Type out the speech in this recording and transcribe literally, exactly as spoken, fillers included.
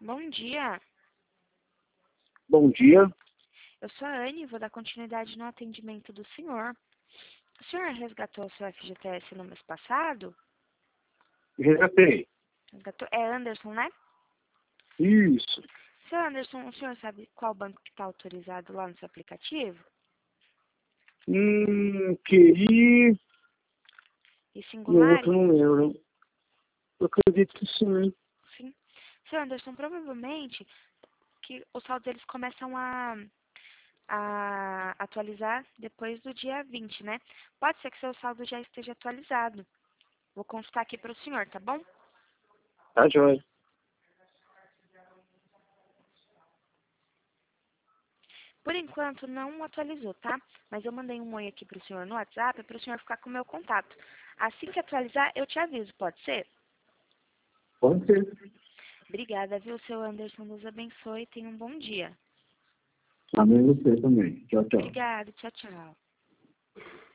Bom dia, Bom dia. eu sou a Anne e vou dar continuidade no atendimento do senhor. O senhor resgatou o seu F G T S no mês passado? Resgatei. Resgatou? É Anderson, né? Isso. Seu Anderson, o senhor sabe qual banco que está autorizado lá no seu aplicativo? Hum, queria. E E o Singular? outro não lembro. Eu acredito que sim. Sim. Seu Anderson, provavelmente que os saldos eles começam a, a atualizar depois do dia vinte, né? Pode ser que seu saldo já esteja atualizado. Vou consultar aqui para o senhor, tá bom? Tá, joia. Por enquanto não atualizou, tá? Mas eu mandei um oi aqui pro senhor no WhatsApp para o senhor ficar com o meu contato. Assim que atualizar, eu te aviso, pode ser? Pode ser. Obrigada, viu, seu Anderson? Deus abençoe e tenha um bom dia. Amém você também. Tchau, tchau. Obrigada, tchau, tchau.